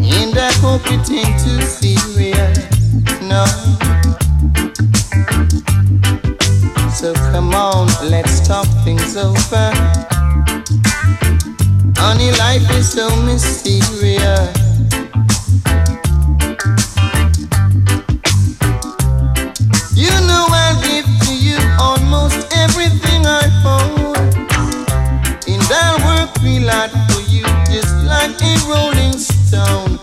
And I hope it ain't too serious. No. So come on, let's talk things over. Honey, life is so mysterious.